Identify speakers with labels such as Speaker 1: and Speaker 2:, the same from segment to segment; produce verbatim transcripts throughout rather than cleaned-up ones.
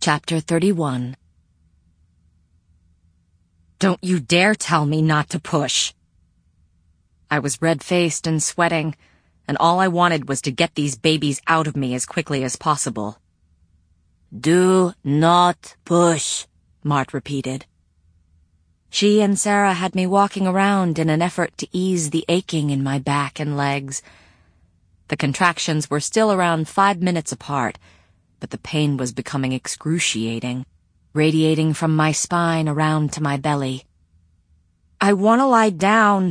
Speaker 1: Chapter thirty-one. Don't you dare tell me not to push. I was red-faced and sweating, and all I wanted was to get these babies out of me as quickly as possible. Do not push, Mart repeated. She and Sarah had me walking around in an effort to ease the aching in my back and legs. The contractions were still around five minutes apart, but the pain was becoming excruciating, radiating from my spine around to my belly. I want to lie down.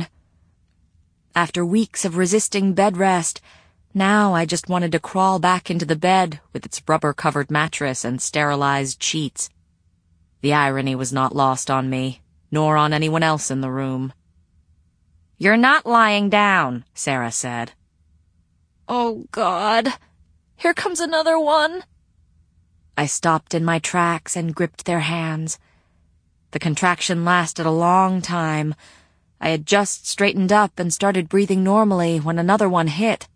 Speaker 1: After weeks of resisting bed rest, now I just wanted to crawl back into the bed with its rubber-covered mattress and sterilized sheets. The irony was not lost on me, nor on anyone else in the room. "You're not lying down," Sarah said. "Oh, God. Here comes another one." I stopped in my tracks and gripped their hands. The contraction lasted a long time. I had just straightened up and started breathing normally when another one hit.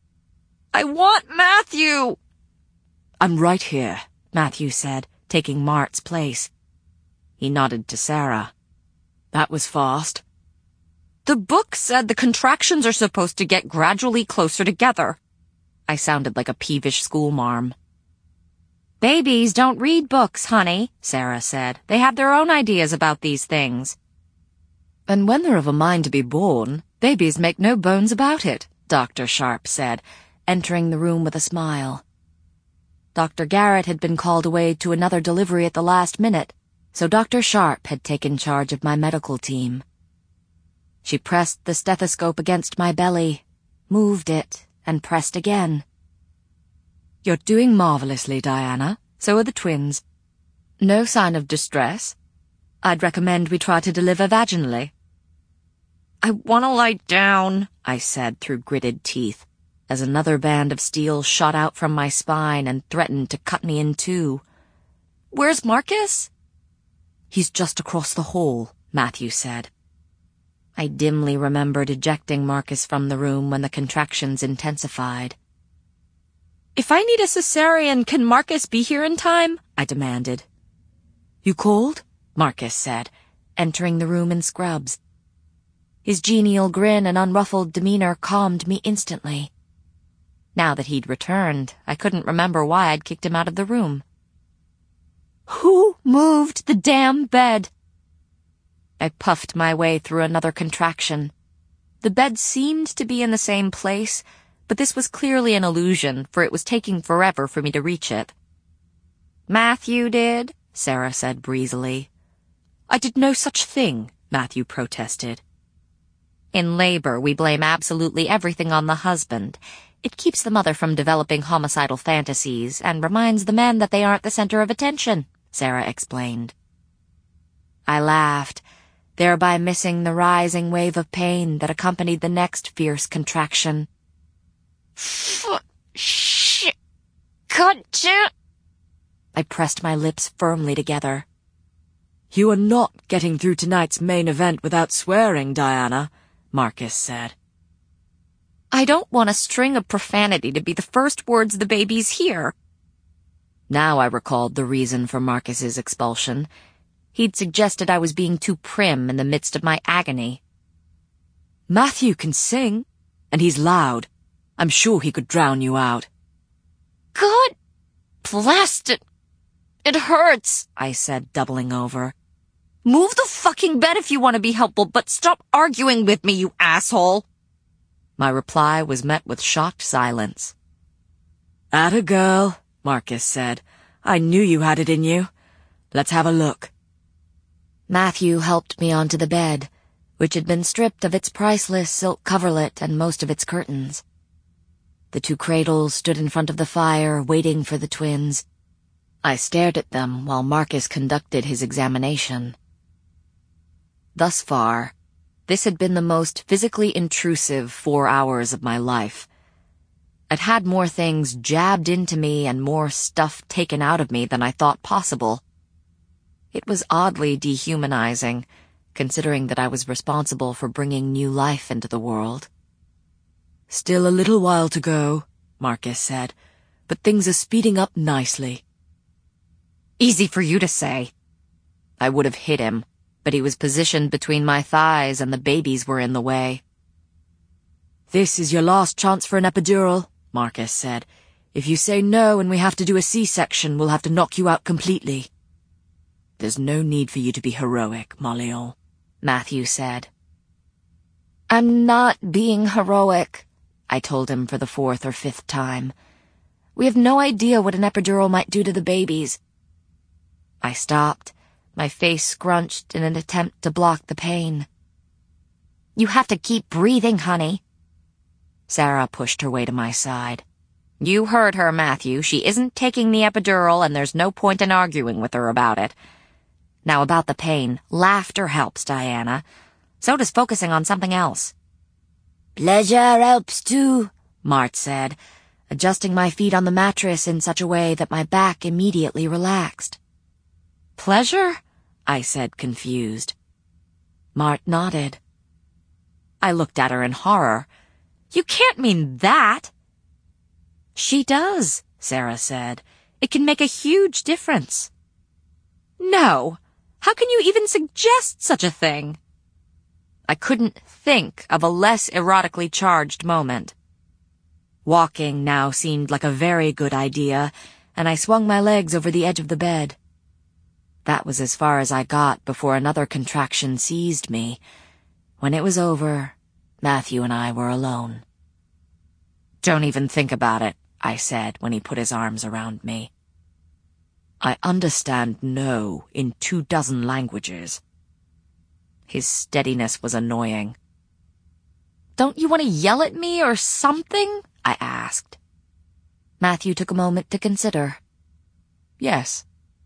Speaker 1: "I want Matthew!" "I'm right here," Matthew said, taking Mart's place. He nodded to Sarah. "That was fast." "The book said the contractions are supposed to get gradually closer together." I sounded like a peevish schoolmarm. "Babies don't read books, honey," Sarah said. "They have their own ideas about these things." "And when they're of a mind to be born, babies make no bones about it," Doctor Sharp said, entering the room with a smile. Doctor Garrett had been called away to another delivery at the last minute, so Doctor Sharp had taken charge of my medical team. She pressed the stethoscope against my belly, moved it, and pressed again. "You're doing marvelously, Diana. So are the twins. No sign of distress. I'd recommend we try to deliver vaginally." "I want to lie down," I said through gritted teeth, as another band of steel shot out from my spine and threatened to cut me in two. "Where's Marcus?" "He's just across the hall," Matthew said. I dimly remembered ejecting Marcus from the room when the contractions intensified. "If I need a cesarean, can Marcus be here in time?" I demanded. "You called?" Marcus said, entering the room in scrubs. His genial grin and unruffled demeanor calmed me instantly. Now that he'd returned, I couldn't remember why I'd kicked him out of the room. "Who moved the damn bed?" I puffed my way through another contraction. The bed seemed to be in the same place, but this was clearly an illusion, for it was taking forever for me to reach it. "Matthew did," Sarah said breezily. "I did no such thing," Matthew protested. "In labor, we blame absolutely everything on the husband. It keeps the mother from developing homicidal fantasies and reminds the men that they aren't the center of attention," Sarah explained. I laughed, thereby missing the rising wave of pain that accompanied the next fierce contraction. F- shit. Cut it. I pressed my lips firmly together. "You are not getting through tonight's main event without swearing, Diana," Marcus said. "I don't want a string of profanity to be the first words the babies hear." Now I recalled the reason for Marcus's expulsion. He'd suggested I was being too prim in the midst of my agony. "Matthew can sing, and he's loud. I'm sure he could drown you out." "God blast it. It hurts," I said, doubling over. "Move the fucking bed if you want to be helpful, but stop arguing with me, you asshole." My reply was met with shocked silence. "Atta girl," Marcus said. "I knew you had it in you. Let's have a look." Matthew helped me onto the bed, which had been stripped of its priceless silk coverlet and most of its curtains. The two cradles stood in front of the fire, waiting for the twins. I stared at them while Marcus conducted his examination. Thus far, this had been the most physically intrusive four hours of my life. I'd had more things jabbed into me and more stuff taken out of me than I thought possible. It was oddly dehumanizing, considering that I was responsible for bringing new life into the world. "Still a little while to go," Marcus said, "but things are speeding up nicely." Easy for you to say. I would have hit him, but he was positioned between my thighs and the babies were in the way. "This is your last chance for an epidural," Marcus said. "If you say no and we have to do a C-section, we'll have to knock you out completely." "There's no need for you to be heroic, Marléon," Matthew said. "I'm not being heroic," I told him for the fourth or fifth time. "We have no idea what an epidural might do to the babies." I stopped, my face scrunched in an attempt to block the pain. "You have to keep breathing, honey." Sarah pushed her way to my side. "You heard her, Matthew. She isn't taking the epidural, and there's no point in arguing with her about it. Now about the pain, laughter helps, Diana. So does focusing on something else." "Pleasure helps too," Mart said, adjusting my feet on the mattress in such a way that my back immediately relaxed. "Pleasure?" I said, confused. Mart nodded. I looked at her in horror. "You can't mean that." "She does," Sarah said. "It can make a huge difference." "No! How can you even suggest such a thing?" I couldn't think of a less erotically charged moment. Walking now seemed like a very good idea, and I swung my legs over the edge of the bed. That was as far as I got before another contraction seized me. When it was over, Matthew and I were alone. "Don't even think about it," I said when he put his arms around me. "I understand no in two dozen languages." His steadiness was annoying. "Don't you want to yell at me or something?" I asked. Matthew took a moment to consider. "Yes."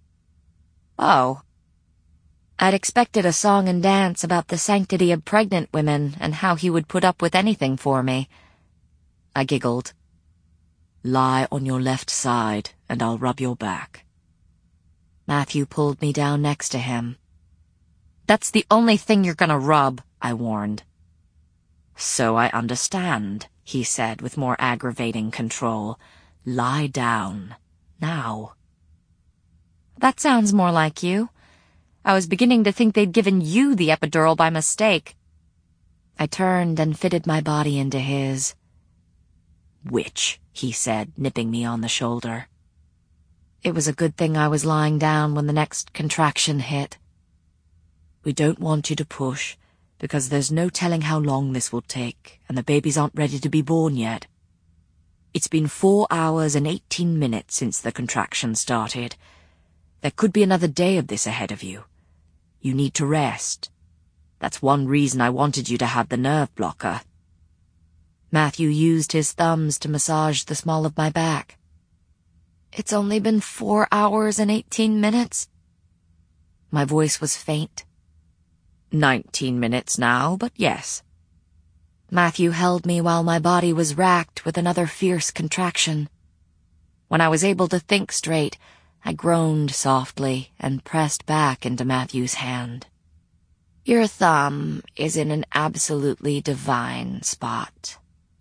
Speaker 1: "Oh." I'd expected a song and dance about the sanctity of pregnant women and how he would put up with anything for me. I giggled. "Lie on your left side and I'll rub your back." Matthew pulled me down next to him. "That's the only thing you're gonna rub," I warned. "So I understand," he said with more aggravating control. "Lie down. Now." "That sounds more like you. I was beginning to think they'd given you the epidural by mistake." I turned and fitted my body into his. "Which?" he said, nipping me on the shoulder. It was a good thing I was lying down when the next contraction hit. "We don't want you to push, because there's no telling how long this will take, and the babies aren't ready to be born yet. It's been four hours and eighteen minutes since the contraction started. There could be another day of this ahead of you. You need to rest. That's one reason I wanted you to have the nerve blocker." Matthew used his thumbs to massage the small of my back. "It's only been four hours and eighteen minutes?" My voice was faint. Nineteen minutes now, but yes." Matthew held me while my body was racked with another fierce contraction. When I was able to think straight, I groaned softly and pressed back into Matthew's hand. "Your thumb is in an absolutely divine spot."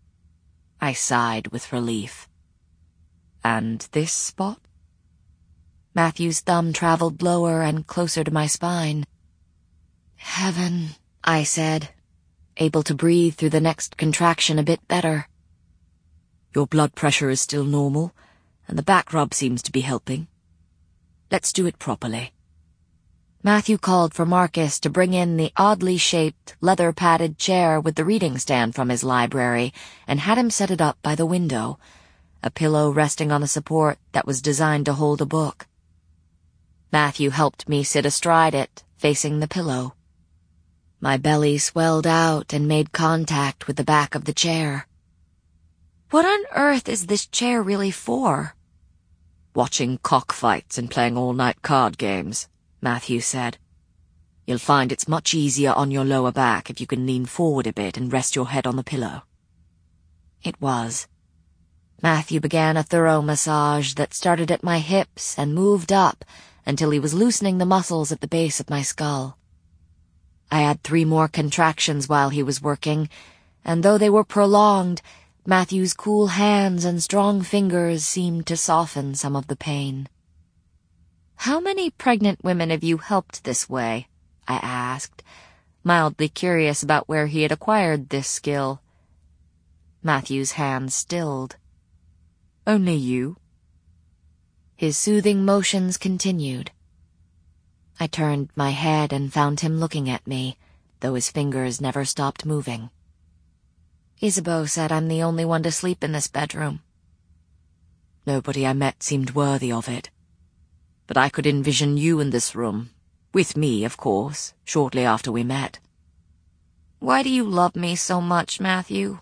Speaker 1: I sighed with relief. "And this spot?" Matthew's thumb traveled lower and closer to my spine. "Heaven," I said, able to breathe through the next contraction a bit better. "Your blood pressure is still normal, and the back rub seems to be helping. Let's do it properly." Matthew called for Marcus to bring in the oddly shaped, leather-padded chair with the reading stand from his library and had him set it up by the window, a pillow resting on a support that was designed to hold a book. Matthew helped me sit astride it, facing the pillow. My belly swelled out and made contact with the back of the chair. "What on earth is this chair really for?" "Watching cockfights and playing all-night card games," Matthew said. "You'll find it's much easier on your lower back if you can lean forward a bit and rest your head on the pillow." It was. Matthew began a thorough massage that started at my hips and moved up until he was loosening the muscles at the base of my skull. I had three more contractions while he was working, and though they were prolonged, Matthew's cool hands and strong fingers seemed to soften some of the pain. How many pregnant women have you helped this way? I asked, mildly curious about where he had acquired this skill. Matthew's hand stilled. Only you. His soothing motions continued. I turned my head and found him looking at me, though his fingers never stopped moving. Isabeau said I'm the only one to sleep in this bedroom. Nobody I met seemed worthy of it. But I could envision you in this room, with me, of course, shortly after we met. Why do you love me so much, Matthew?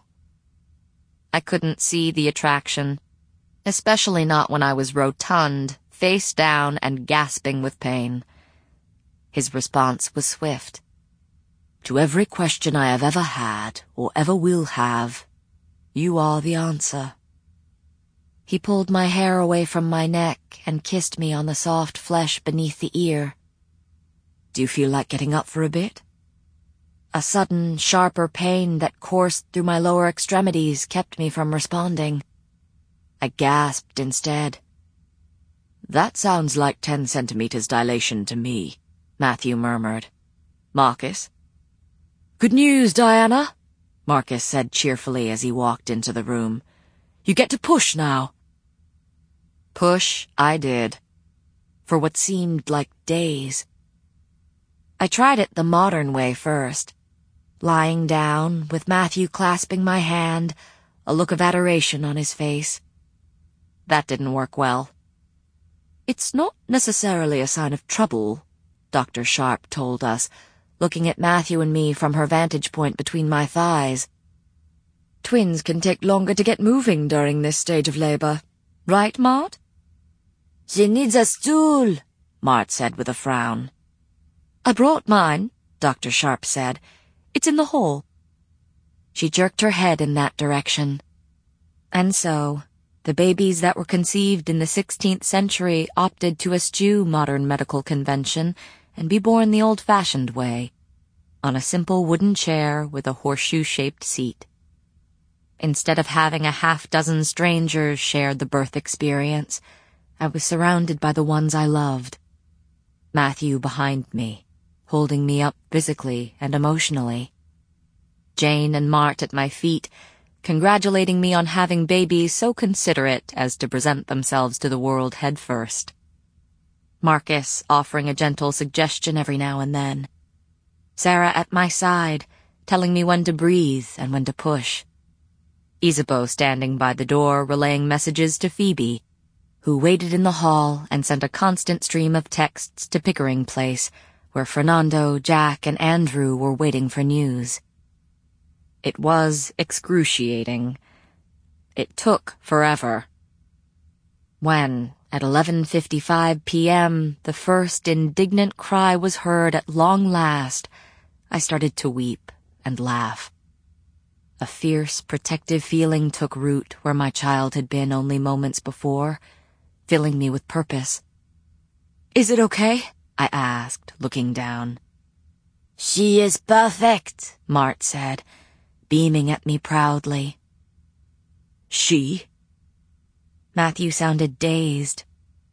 Speaker 1: I couldn't see the attraction, especially not when I was rotund, face down, and gasping with pain. His response was swift. To every question I have ever had, or ever will have, you are the answer. He pulled my hair away from my neck and kissed me on the soft flesh beneath the ear. Do you feel like getting up for a bit? A sudden, sharper pain that coursed through my lower extremities kept me from responding. I gasped instead. That sounds like ten centimeters dilation to me, Matthew murmured. Marcus? Good news, Diana, Marcus said cheerfully as he walked into the room. You get to push now. Push I did, for what seemed like days. I tried it the modern way first, lying down, with Matthew clasping my hand, a look of adoration on his face. That didn't work well. It's not necessarily a sign of trouble, Doctor Sharp told us, looking at Matthew and me from her vantage point between my thighs. Twins can take longer to get moving during this stage of labor. Right, Mart? She needs a stool, Mart said with a frown. I brought mine, Doctor Sharp said. It's in the hall. She jerked her head in that direction. And so, the babies that were conceived in the sixteenth century opted to eschew modern medical convention and be born the old-fashioned way, on a simple wooden chair with a horseshoe-shaped seat. Instead of having a half-dozen strangers share the birth experience, I was surrounded by the ones I loved. Matthew behind me, holding me up physically and emotionally. Jane and Mart at my feet, congratulating me on having babies so considerate as to present themselves to the world head first. Marcus offering a gentle suggestion every now and then. Sarah at my side, telling me when to breathe and when to push. Isabeau standing by the door relaying messages to Phoebe, who waited in the hall and sent a constant stream of texts to Pickering Place, where Fernando, Jack, and Andrew were waiting for news. It was excruciating. It took forever. When, at eleven fifty-five p.m., the first indignant cry was heard at long last, I started to weep and laugh. A fierce, protective feeling took root where my child had been only moments before, filling me with purpose. Is it okay? I asked, looking down. She is perfect, Mart said, beaming at me proudly. She? Matthew sounded dazed.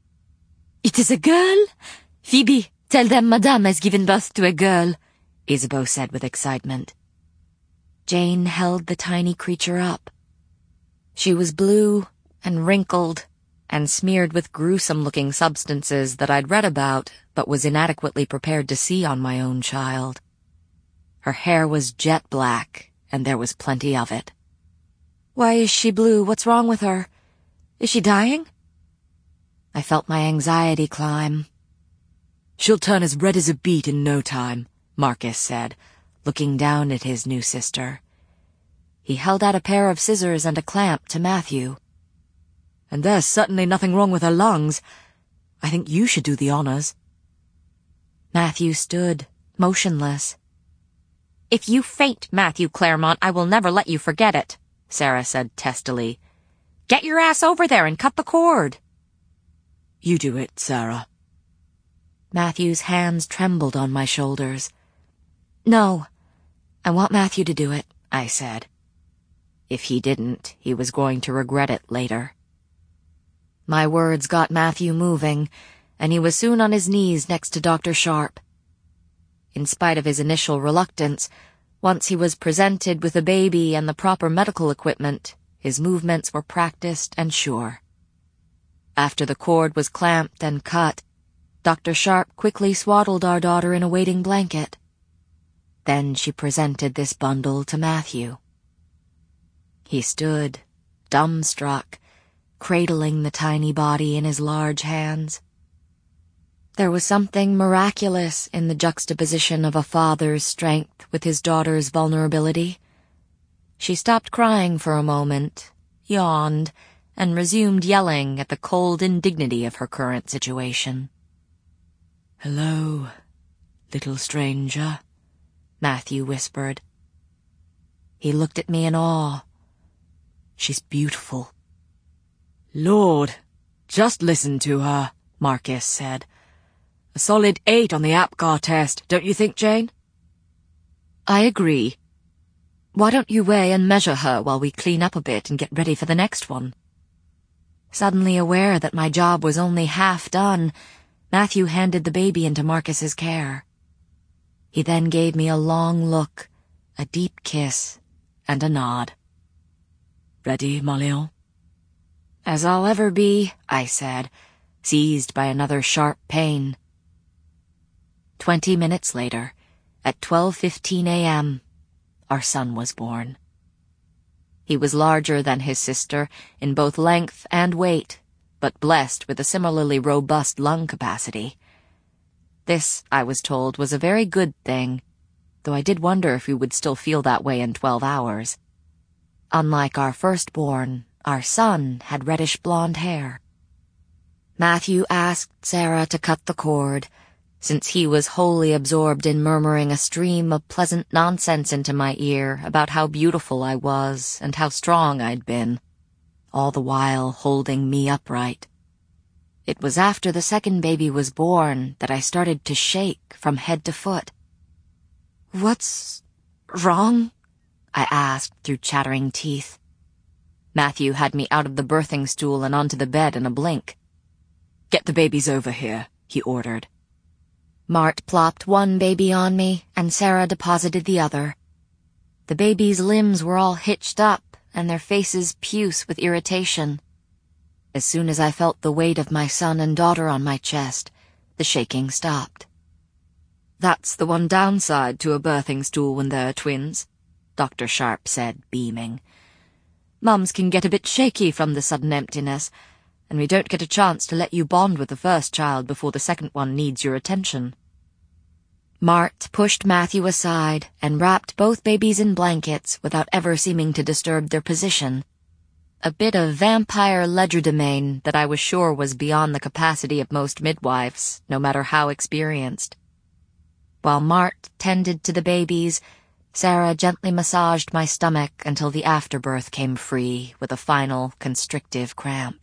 Speaker 1: It is a girl? Phoebe, tell them Madame has given birth to a girl, Isabeau said with excitement. Jane held the tiny creature up. She was blue and wrinkled and smeared with gruesome-looking substances that I'd read about but was inadequately prepared to see on my own child. Her hair was jet black, and there was plenty of it. Why is she blue? What's wrong with her? Is she dying? I felt my anxiety climb. She'll turn as red as a beet in no time, Marcus said, looking down at his new sister. He held out a pair of scissors and a clamp to Matthew. And there's certainly nothing wrong with her lungs. I think you should do the honors. Matthew stood, motionless. If you faint, Matthew Claremont, I will never let you forget it, Sarah said testily. Get your ass over there and cut the cord. You do it, Sarah. Matthew's hands trembled on my shoulders. No, I want Matthew to do it, I said. If he didn't, he was going to regret it later. My words got Matthew moving, and he was soon on his knees next to Doctor Sharp. In spite of his initial reluctance, once he was presented with a baby and the proper medical equipment, his movements were practiced and sure. After the cord was clamped and cut, Doctor Sharp quickly swaddled our daughter in a waiting blanket. Then she presented this bundle to Matthew. He stood, dumbstruck, cradling the tiny body in his large hands. There was something miraculous in the juxtaposition of a father's strength with his daughter's vulnerability. She stopped crying for a moment, yawned, and resumed yelling at the cold indignity of her current situation. "Hello, little stranger," Matthew whispered. He looked at me in awe. "She's beautiful." "Lord, just listen to her," Marcus said. "A solid eight on the APGAR test, don't you think, Jane?" "I agree. Why don't you weigh and measure her while we clean up a bit and get ready for the next one?" Suddenly aware that my job was only half done, Matthew handed the baby into Marcus's care. He then gave me a long look, a deep kiss, and a nod. "Ready, Marion?" "As I'll ever be," I said, seized by another sharp pain. Twenty minutes later, at twelve fifteen a m, our son was born. He was larger than his sister in both length and weight, but blessed with a similarly robust lung capacity. This, I was told, was a very good thing, though I did wonder if we would still feel that way in twelve hours. Unlike our firstborn, our son had reddish blonde hair. Matthew asked Sarah to cut the cord, since he was wholly absorbed in murmuring a stream of pleasant nonsense into my ear about how beautiful I was and how strong I'd been, all the while holding me upright. It was after the second baby was born that I started to shake from head to foot. "What's wrong?" I asked through chattering teeth. Matthew had me out of the birthing stool and onto the bed in a blink. "Get the babies over here," he ordered. Mart plopped one baby on me, and Sarah deposited the other. The babies' limbs were all hitched up, and their faces puce with irritation. As soon as I felt the weight of my son and daughter on my chest, the shaking stopped. "That's the one downside to a birthing stool when there are twins," Doctor Sharp said, beaming. "Mums can get a bit shaky from the sudden emptiness, and we don't get a chance to let you bond with the first child before the second one needs your attention." Mart pushed Matthew aside and wrapped both babies in blankets without ever seeming to disturb their position. A bit of vampire legerdemain that I was sure was beyond the capacity of most midwives, no matter how experienced. While Mart tended to the babies, Sarah gently massaged my stomach until the afterbirth came free with a final constrictive cramp.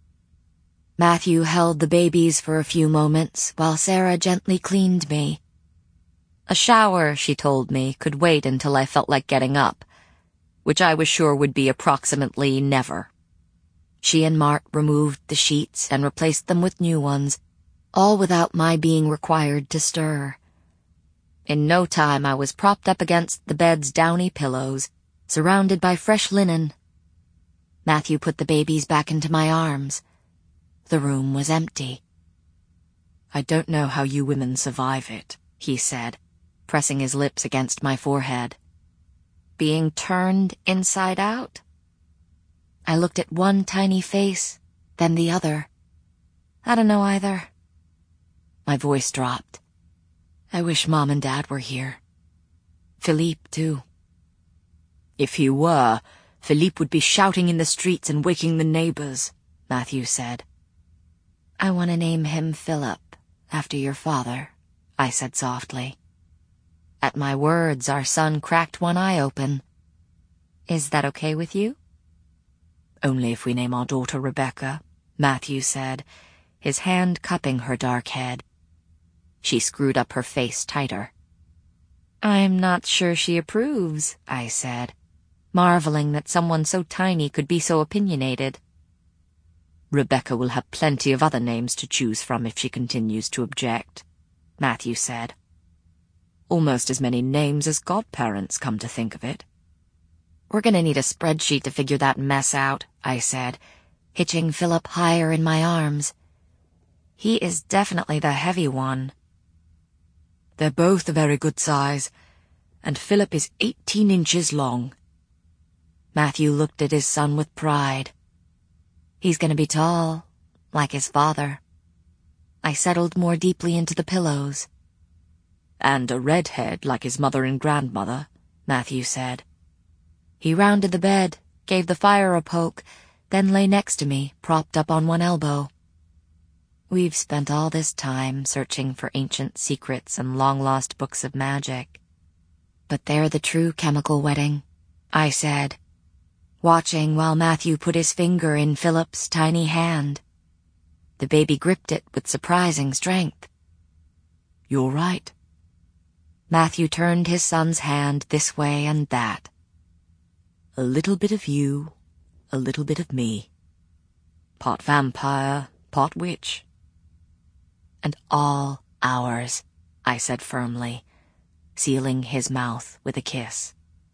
Speaker 1: Matthew held the babies for a few moments while Sarah gently cleaned me. A shower, she told me, could wait until I felt like getting up, which I was sure would be approximately never. She and Mart removed the sheets and replaced them with new ones, all without my being required to stir. In no time I was propped up against the bed's downy pillows, surrounded by fresh linen. Matthew put the babies back into my arms. The room was empty. "I don't know how you women survive it," he said, pressing his lips against my forehead. "Being turned inside out?" I looked at one tiny face, then the other. "I don't know either." My voice dropped. I wish Mom and Dad were here. Philippe, too. "If he were, Philippe would be shouting in the streets and waking the neighbors," Matthew said. "I want to name him Philip, after your father," I said softly. At my words, our son cracked one eye open. "Is that okay with you?" "Only if we name our daughter Rebecca," Matthew said, his hand cupping her dark head. She screwed up her face tighter. "I'm not sure she approves," I said, marveling that someone so tiny could be so opinionated. Rebecca will have plenty of other names to choose from if she continues to object, Matthew said. Almost as many names as godparents, come to think of it. We're gonna need a spreadsheet to figure that mess out, I said, hitching Philip higher in my arms. He is definitely the heavy one. They're both a very good size, and Philip is eighteen inches long. Matthew looked at his son with pride. He's gonna be tall, like his father. I settled more deeply into the pillows. And a redhead like his mother and grandmother, Matthew said. He rounded the bed, gave the fire a poke, then lay next to me, propped up on one elbow. We've spent all this time searching for ancient secrets and long-lost books of magic. But they're the true chemical wedding, I said, watching while Matthew put his finger in Philip's tiny hand. The baby gripped it with surprising strength. You're right. Matthew turned his son's hand this way and that. A little bit of you, a little bit of me. Part vampire, part witch. And all ours, I said firmly, sealing his mouth with a kiss.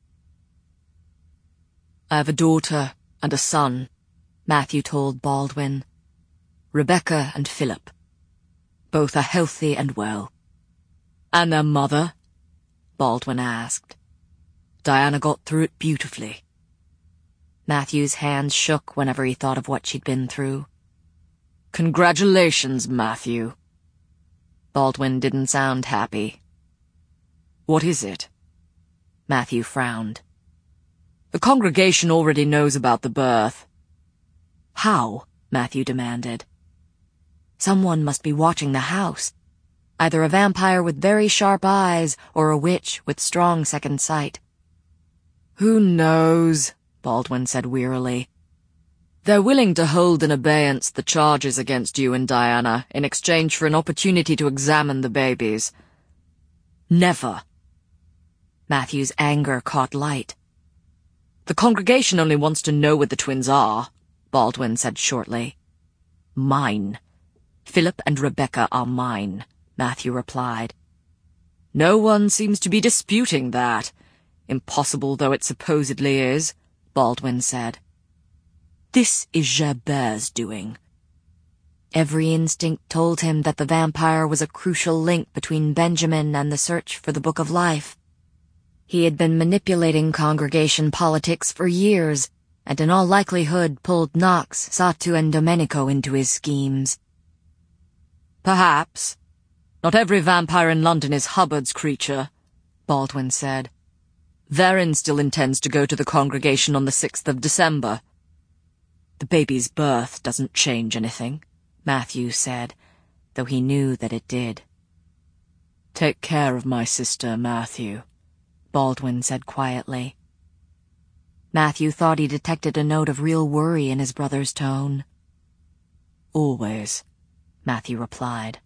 Speaker 1: I have a daughter and a son, Matthew told Baldwin. Rebecca and Philip. Both are healthy and well. And their mother? Baldwin asked. Diana got through it beautifully. Matthew's hands shook whenever he thought of what she'd been through. Congratulations, Matthew. Baldwin didn't sound happy. What is it? Matthew frowned. The congregation already knows about the birth. How? Matthew demanded. Someone must be watching the house. Either a vampire with very sharp eyes or a witch with strong second sight. Who knows? Baldwin said wearily. They're willing to hold in abeyance the charges against you and Diana in exchange for an opportunity to examine the babies. Never. Matthew's anger caught light. The congregation only wants to know what the twins are, Baldwin said shortly. Mine. Philip and Rebecca are mine, Matthew replied. No one seems to be disputing that, impossible though it supposedly is, Baldwin said. This is Gerbert's doing. Every instinct told him that the vampire was a crucial link between Benjamin and the search for the Book of Life. He had been manipulating congregation politics for years, and in all likelihood pulled Knox, Satu, and Domenico into his schemes. Perhaps. Not every vampire in London is Hubbard's creature, Baldwin said. Varin still intends to go to the congregation on the sixth of December. The baby's birth doesn't change anything, Matthew said, though he knew that it did. Take care of my sister, Matthew, Baldwin said quietly. Matthew thought he detected a note of real worry in his brother's tone. Always, Matthew replied.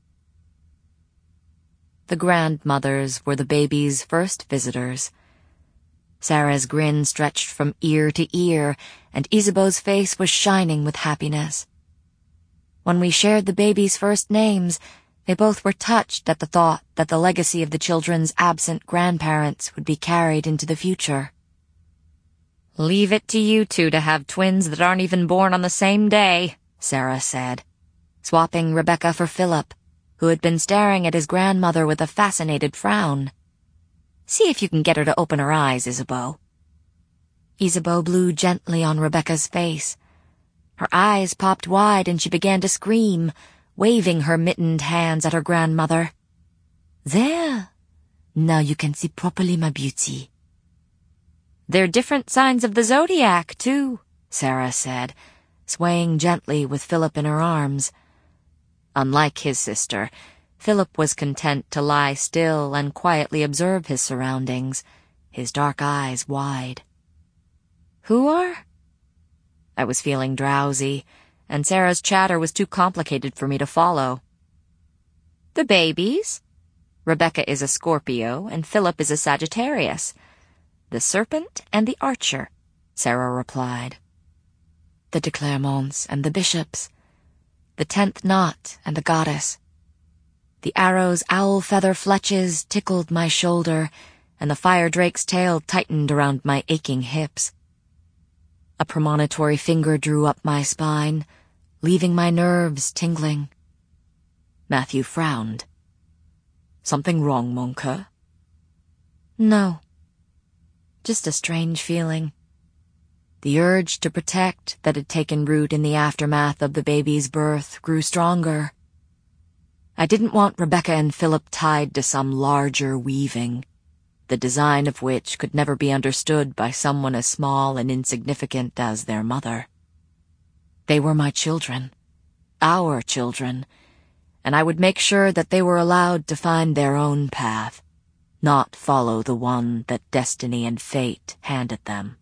Speaker 1: The grandmothers were the baby's first visitors. Sarah's grin stretched from ear to ear, and Isabeau's face was shining with happiness. When we shared the baby's first names, they both were touched at the thought that the legacy of the children's absent grandparents would be carried into the future. Leave it to you two to have twins that aren't even born on the same day, Sarah said, swapping Rebecca for Philip, who had been staring at his grandmother with a fascinated frown. See if you can get her to open her eyes, Isabeau. Isabeau blew gently on Rebecca's face. Her eyes popped wide and she began to scream, waving her mittened hands at her grandmother. There! Now you can see properly, my beauty. They're different signs of the zodiac, too, Sarah said, swaying gently with Philip in her arms. Unlike his sister, Philip was content to lie still and quietly observe his surroundings, his dark eyes wide. Who are? I was feeling drowsy, and Sarah's chatter was too complicated for me to follow. The babies. Rebecca is a Scorpio, and Philip is a Sagittarius. The serpent and the archer, Sarah replied. the de Clermonts and the bishops, the tenth knot and the goddess. The arrow's owl-feather fletches tickled my shoulder, and the fire drake's tail tightened around my aching hips. A premonitory finger drew up my spine, leaving my nerves tingling. Matthew frowned. Something wrong, Moncur? No. Just a strange feeling. The urge to protect that had taken root in the aftermath of the baby's birth grew stronger. I didn't want Rebecca and Philip tied to some larger weaving, the design of which could never be understood by someone as small and insignificant as their mother. They were my children, our children, and I would make sure that they were allowed to find their own path, not follow the one that destiny and fate handed them.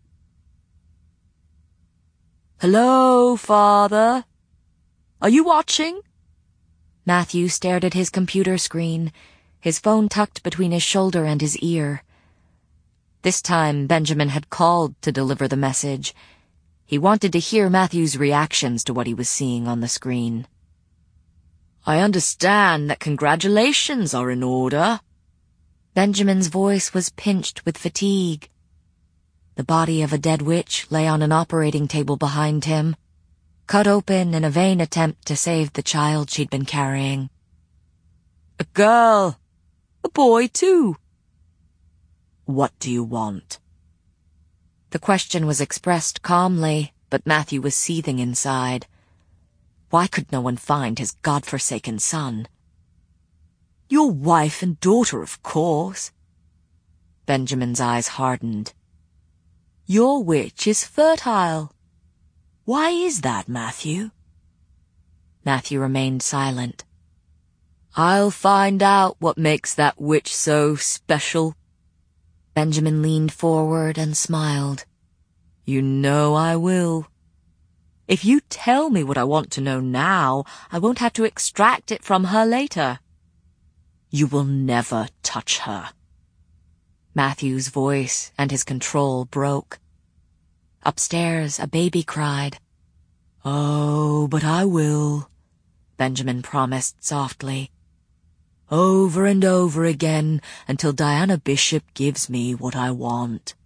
Speaker 1: Hello, Father. Are you watching? Matthew stared at his computer screen, his phone tucked between his shoulder and his ear. This time Benjamin had called to deliver the message. He wanted to hear Matthew's reactions to what he was seeing on the screen. I understand that congratulations are in order. Benjamin's voice was pinched with fatigue. The body of a dead witch lay on an operating table behind him, cut open in a vain attempt to save the child she'd been carrying. A girl. A boy, too. What do you want? The question was expressed calmly, but Matthew was seething inside. Why could no one find his godforsaken son? Your wife and daughter, of course. Benjamin's eyes hardened. Your witch is fertile. Why is that, Matthew? Matthew remained silent. I'll find out what makes that witch so special. Benjamin leaned forward and smiled. You know I will. If you tell me what I want to know now, I won't have to extract it from her later. You will never touch her. Matthew's voice and his control broke. Upstairs, a baby cried. Oh, but I will, Benjamin promised softly. Over and over again until Diana Bishop gives me what I want.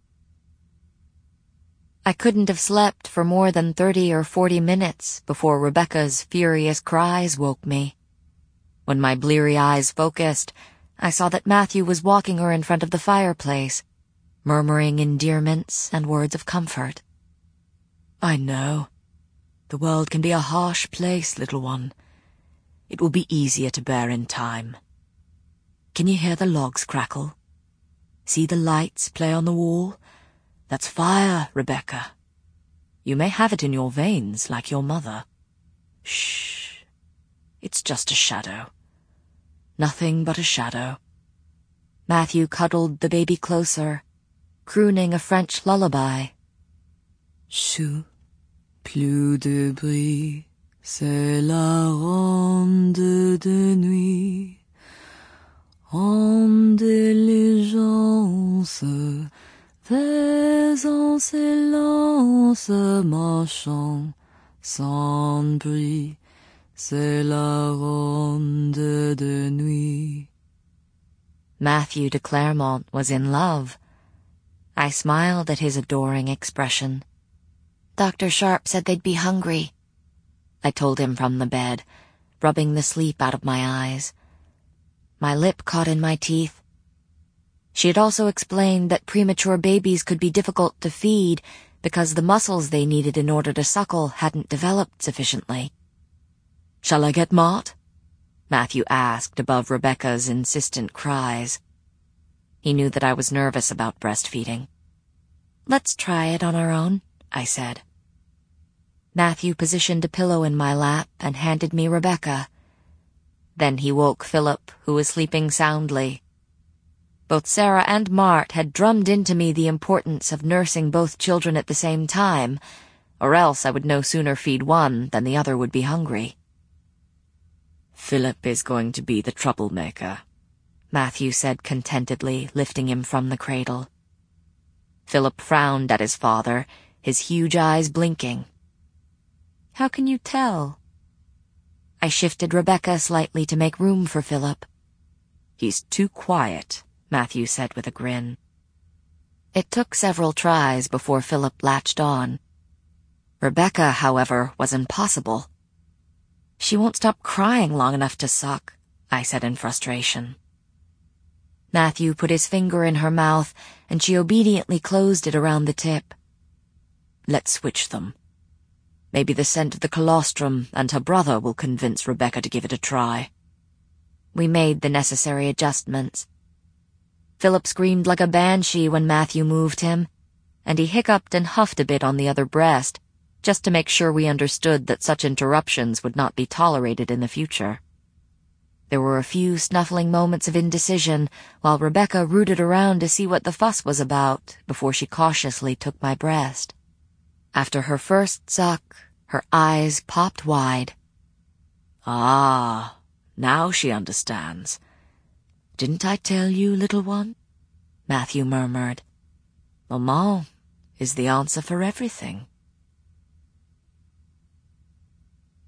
Speaker 1: I couldn't have slept for more than thirty or forty minutes before Rebecca's furious cries woke me. When my bleary eyes focused, I saw that Matthew was walking her in front of the fireplace, murmuring endearments and words of comfort. I know. The world can be a harsh place, little one. It will be easier to bear in time. Can you hear the logs crackle? See the lights play on the wall? That's fire, Rebecca. You may have it in your veins like your mother. Shh. It's just a shadow. Nothing but a shadow. Matthew cuddled the baby closer, crooning a French lullaby. Chou, plus de bruit, c'est la ronde de nuit. En diligence, fais en silence, marchant sans bruit, c'est la ronde de nuit. Matthew de Clermont was in love. I smiled at his adoring expression. Doctor Sharp said they'd be hungry, I told him from the bed, rubbing the sleep out of my eyes. My lip caught in my teeth. She had also explained that premature babies could be difficult to feed because the muscles they needed in order to suckle hadn't developed sufficiently. Shall I get Mott? Matthew asked above Rebecca's insistent cries. He knew that I was nervous about breastfeeding. Let's try it on our own, I said. Matthew positioned a pillow in my lap and handed me Rebecca. Then he woke Philip, who was sleeping soundly. Both Sarah and Mart had drummed into me the importance of nursing both children at the same time, or else I would no sooner feed one than the other would be hungry. Philip is going to be the troublemaker, Matthew said contentedly, lifting him from the cradle. Philip frowned at his father, his huge eyes blinking. How can you tell? I shifted Rebecca slightly to make room for Philip. He's too quiet, Matthew said with a grin. It took several tries before Philip latched on. Rebecca, however, was impossible. She won't stop crying long enough to suck, I said in frustration. Matthew put his finger in her mouth, and she obediently closed it around the tip. Let's switch them. Maybe the scent of the colostrum and her brother will convince Rebecca to give it a try. We made the necessary adjustments. Philip screamed like a banshee when Matthew moved him, and he hiccuped and huffed a bit on the other breast, just to make sure we understood that such interruptions would not be tolerated in the future. There were a few snuffling moments of indecision while Rebecca rooted around to see what the fuss was about before she cautiously took my breast. After her first suck, her eyes popped wide. Ah, now she understands. Didn't I tell you, little one? Matthew murmured. Maman is the answer for everything.